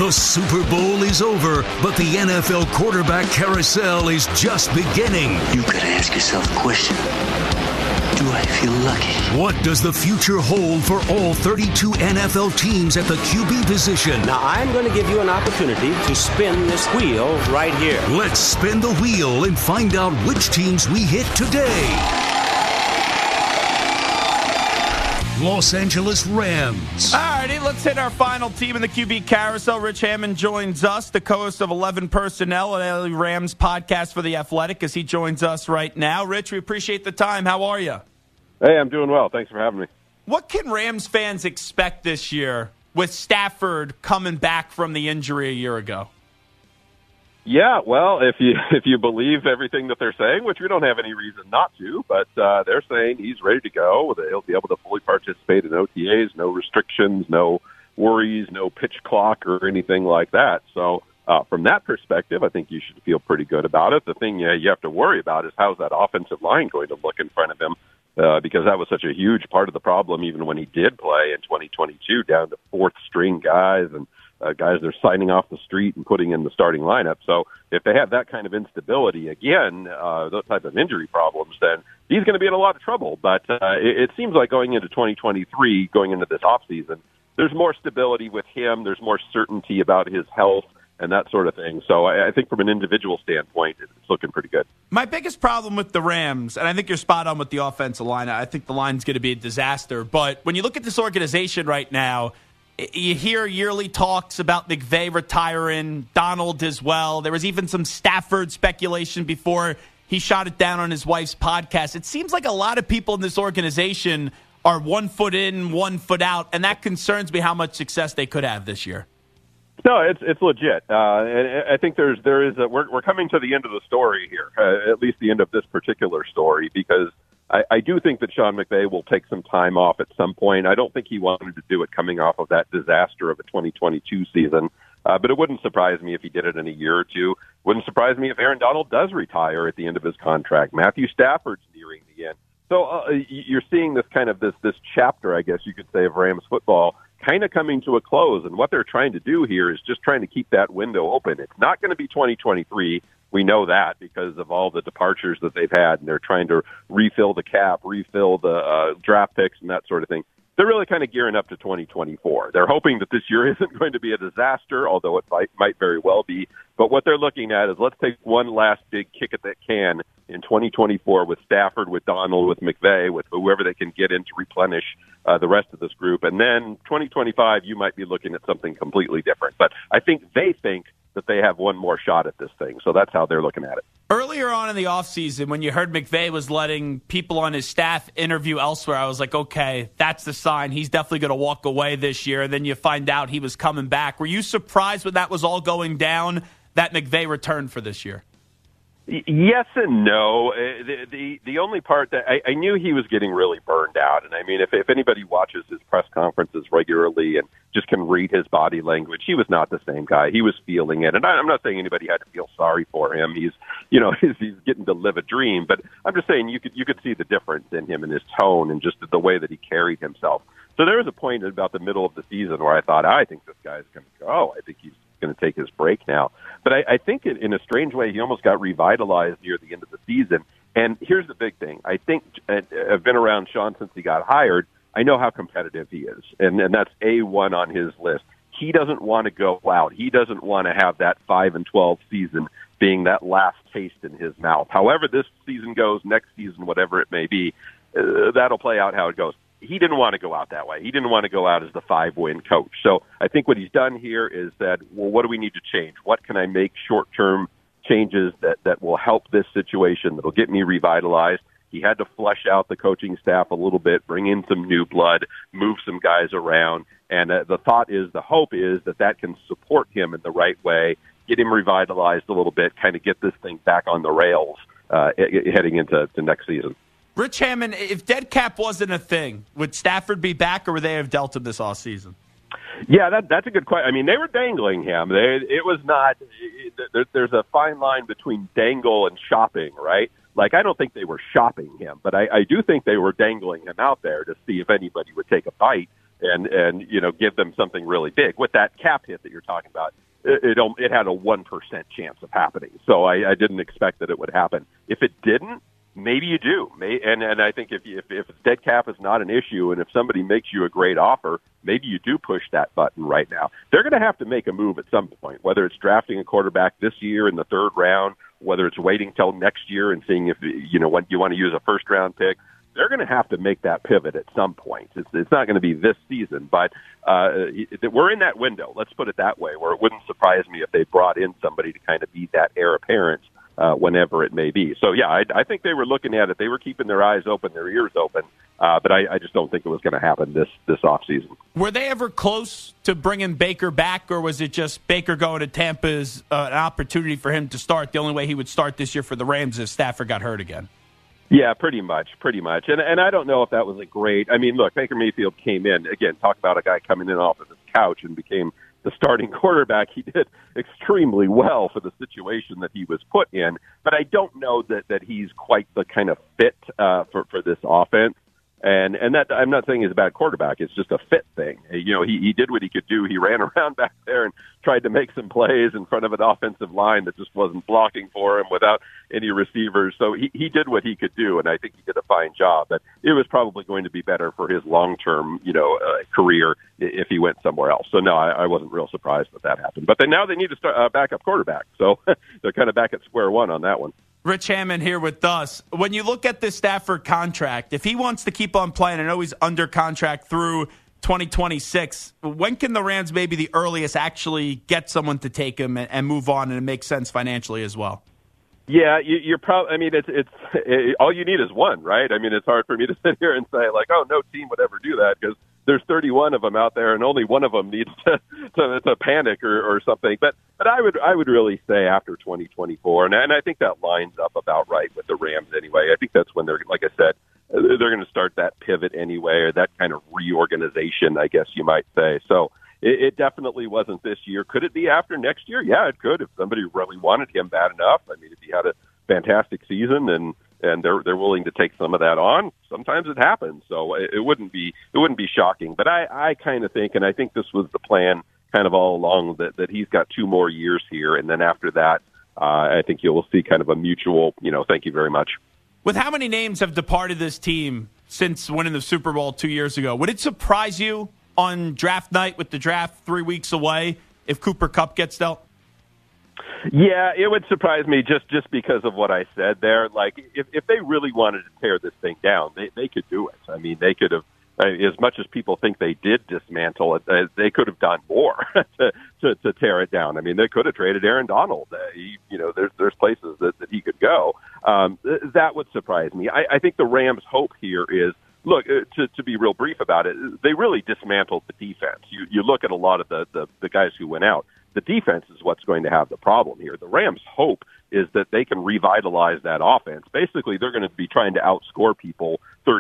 The Super Bowl is over, but the NFL quarterback carousel is just beginning. You've got to ask yourself a question. Do I feel lucky? What does the future hold for all 32 NFL teams at the QB position? Now, I'm going to give you an opportunity to spin this wheel right here. Let's spin the wheel and find out which teams we hit today. Los Angeles Rams. All righty, let's hit our final team in the QB carousel. Rich Hammond joins us, the co-host of 11 Personnel, an LA Rams podcast for The Athletic, as he joins us right now. Rich, we appreciate the time. How are you? Hey, I'm doing well. Thanks for having me. What can Rams fans expect this year with Stafford coming back from the injury a year ago? Yeah, well, if you believe everything that they're saying, which we don't have any reason not to, but they're saying he's ready to go. He'll be able to fully participate in OTAs, no restrictions, no worries, no pitch clock or anything like that. So from that perspective, I think you should feel pretty good about it. The thing you have to worry about is how's that offensive line going to look in front of him, because that was such a huge part of the problem even when he did play in 2022, down to fourth-string guys and guys they're signing off the street and putting in the starting lineup. So if they have that kind of instability again, those type of injury problems, then he's going to be in a lot of trouble. But it seems like going into 2023, going into this offseason, there's more stability with him. There's more certainty about his health and that sort of thing. So I think from an individual standpoint, it's looking pretty good. My biggest problem with the Rams, and I think you're spot on with the offensive line, I think the line's going to be a disaster. But when you look at this organization right now, you hear yearly talks about McVay retiring, Donald as well. There was even some Stafford speculation before he shot it down on his wife's podcast. It seems like a lot of people in this organization are 1 foot in, 1 foot out, and that concerns me how much success they could have this year. No, it's legit. And I think we're coming to the end of the story here, at least the end of this particular story, because I do think that Sean McVay will take some time off at some point. I don't think he wanted to do it coming off of that disaster of a 2022 season, but it wouldn't surprise me if he did it in a year or two. Wouldn't surprise me if Aaron Donald does retire at the end of his contract. Matthew Stafford's nearing the end. So you're seeing this kind of this chapter, I guess you could say, of Rams football kind of coming to a close. And what they're trying to do here is just trying to keep that window open. It's not going to be 2023. We know that because of all the departures that they've had, and they're trying to refill the cap, refill the draft picks and that sort of thing. They're really kind of gearing up to 2024. They're hoping that this year isn't going to be a disaster, although it might very well be. But what they're looking at is let's take one last big kick at that can in 2024 with Stafford, with Donald, with McVay, with whoever they can get in to replenish the rest of this group. And then 2025, you might be looking at something completely different. But I think they think that they have one more shot at this thing. So that's how they're looking at it. Earlier on in the offseason, when you heard McVay was letting people on his staff interview elsewhere, I was like, okay, that's the sign. He's definitely going to walk away this year. And then you find out he was coming back. Were you surprised when that was all going down that McVay returned for this year? Yes and no. The only part that I knew he was getting really burned out. And I mean, if anybody watches his press conferences regularly and just can read his body language, he was not the same guy. He was feeling it. And I'm not saying anybody had to feel sorry for him. He's getting to live a dream, but I'm just saying you could see the difference in him and his tone and just the way that he carried himself. So there was a point at about the middle of the season where I thought, I think this guy's going to go. I think he's going to take his break now. But I think in a strange way, he almost got revitalized near the end of the season. And here's the big thing. I think I've been around Sean since he got hired. I know how competitive he is. And that's A1 on his list. He doesn't want to go out. He doesn't want to have that 5-12 season being that last taste in his mouth. However this season goes, next season, whatever it may be, that'll play out how it goes. He didn't want to go out that way. He didn't want to go out as the 5-win coach. So I think what he's done here is that, well, what do we need to change? What can I make short-term changes that will help this situation, that'll get me revitalized? He had to flesh out the coaching staff a little bit, bring in some new blood, move some guys around. And the hope is that can support him in the right way, get him revitalized a little bit, kind of get this thing back on the rails heading into next season. Rich Hammond, if dead cap wasn't a thing, would Stafford be back, or would they have dealt him this offseason? Yeah, that's a good question. I mean, they were dangling him. It was not. There's a fine line between dangle and shopping, right? Like, I don't think they were shopping him, but I do think they were dangling him out there to see if anybody would take a bite. and give them something really big. With that cap hit that you're talking about, it had a 1% chance of happening. So I didn't expect that it would happen. If it didn't, maybe you do. And I think if dead cap is not an issue, and if somebody makes you a great offer, maybe you do push that button right now. They're going to have to make a move at some point, whether it's drafting a quarterback this year in the third round, whether it's waiting till next year and seeing if when you want to use a first round pick. They're going to have to make that pivot at some point. It's not going to be this season, but we're in that window. Let's put it that way, where it wouldn't surprise me if they brought in somebody to kind of be that heir apparent whenever it may be. So, yeah, I think they were looking at it. They were keeping their eyes open, their ears open, but I just don't think it was going to happen this offseason. Were they ever close to bringing Baker back, or was it just Baker going to Tampa is an opportunity for him to start? The only way he would start this year for the Rams is Stafford got hurt again. Yeah, pretty much. And I don't know if that was a great – I mean, look, Baker Mayfield came in. Again, talk about a guy coming in off of his couch and became the starting quarterback. He did extremely well for the situation that he was put in. But I don't know that he's quite the kind of fit for this offense. And that I'm not saying he's a bad quarterback. It's just a fit thing. He did what he could do. He ran around back there and tried to make some plays in front of an offensive line that just wasn't blocking for him without any receivers. So he did what he could do, and I think he did a fine job. But it was probably going to be better for his long-term, career if he went somewhere else. So no, I wasn't real surprised that happened. But now they need to start backup quarterback. So they're kind of back at square one on that one. Rich Hammond here with us. When you look at this Stafford contract, if he wants to keep on playing, I know he's under contract through 2026, when can the Rams maybe the earliest actually get someone to take him and move on, and it makes sense financially as well? Yeah, you're probably. I mean, it's all you need is one, right? I mean, it's hard for me to sit here and say like, oh, no team would ever do that because there's 31 of them out there, and only one of them needs to panic or something. But I would really say after 2024, and I think that lines up about right with the Rams anyway. I think that's when they're, like I said, they're going to start that pivot anyway, or that kind of reorganization, I guess you might say. So it definitely wasn't this year. Could it be after next year? Yeah, it could if somebody really wanted him bad enough. I mean, if he had a fantastic season and they're willing to take some of that on, sometimes it happens. So it wouldn't be shocking. But I kind of think, and I think this was the plan kind of all along, that he's got 2 more years here, and then after that, I think you will see kind of a mutual, thank you very much. With how many names have departed this team since winning the Super Bowl 2 years ago, would it surprise you on draft night with the draft 3 weeks away if Cooper Kupp gets dealt? Yeah, it would surprise me just because of what I said there. Like, if they really wanted to tear this thing down, they could do it. I mean, they could have, as much as people think they did dismantle it, they could have done more to tear it down. I mean, they could have traded Aaron Donald. There's places that he could go. That would surprise me. I think the Rams' hope here is, look, to be real brief about it, they really dismantled the defense. You look at a lot of the guys who went out. The defense is what's going to have the problem here. The Rams' hope is that they can revitalize that offense. Basically, they're going to be trying to outscore people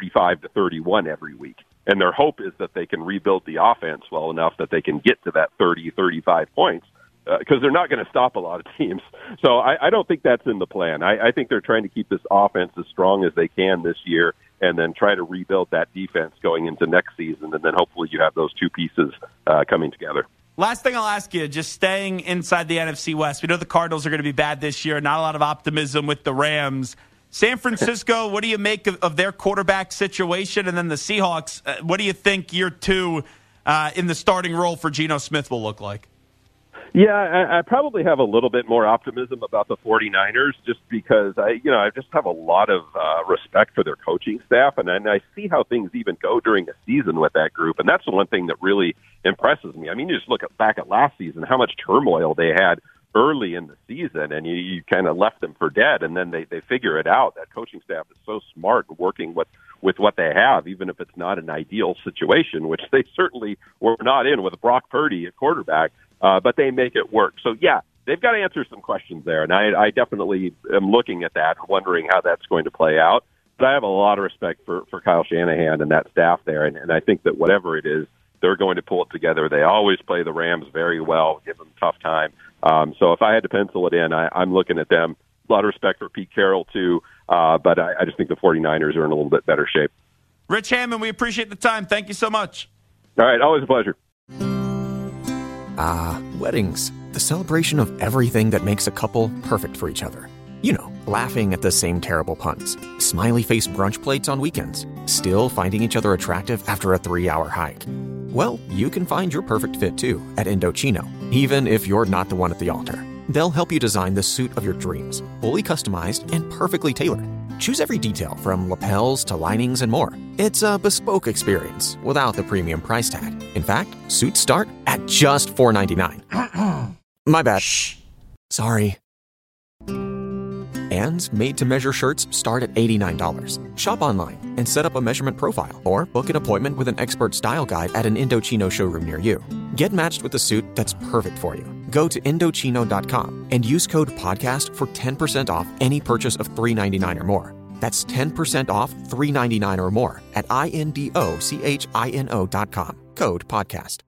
35-31 every week. And their hope is that they can rebuild the offense well enough that they can get to that 30-35 points, because they're not going to stop a lot of teams. So I don't think that's in the plan. I think they're trying to keep this offense as strong as they can this year and then try to rebuild that defense going into next season. And then hopefully you have those two pieces coming together. Last thing I'll ask you, just staying inside the NFC West. We know the Cardinals are going to be bad this year. Not a lot of optimism with the Rams. San Francisco, what do you make of their quarterback situation? And then the Seahawks, what do you think year 2 in the starting role for Geno Smith will look like? Yeah, I probably have a little bit more optimism about the 49ers just because I just have a lot of respect for their coaching staff, and I see how things even go during a season with that group, and that's the one thing that really impresses me. I mean, you just look back at last season, how much turmoil they had early in the season, and you kind of left them for dead, and then they figure it out. That coaching staff is so smart in working with what they have, even if it's not an ideal situation, which they certainly were not in with Brock Purdy at quarterback. But they make it work. So, yeah, they've got to answer some questions there, and I definitely am looking at that, wondering how that's going to play out. But I have a lot of respect for Kyle Shanahan and that staff there, and I think that whatever it is, they're going to pull it together. They always play the Rams very well, give them a tough time. So if I had to pencil it in, I'm looking at them. A lot of respect for Pete Carroll, too, but I just think the 49ers are in a little bit better shape. Rich Hammond, we appreciate the time. Thank you so much. All right, always a pleasure. Weddings. The celebration of everything that makes a couple perfect for each other. You know, laughing at the same terrible puns. Smiley face brunch plates on weekends. Still finding each other attractive after a 3-hour hike. Well, you can find your perfect fit too at Indochino, even if you're not the one at the altar. They'll help you design the suit of your dreams, fully customized and perfectly tailored. Choose every detail from lapels to linings and more. It's a bespoke experience without the premium price tag. In fact, suits start at just $4.99. My bad. Shh. Sorry. And made-to-measure shirts start at $89. Shop online and set up a measurement profile or book an appointment with an expert style guide at an Indochino showroom near you. Get matched with a suit that's perfect for you. Go to Indochino.com and use code PODCAST for 10% off any purchase of $3.99 or more. That's 10% off $3.99 or more at INDOCHINO.com. Code PODCAST.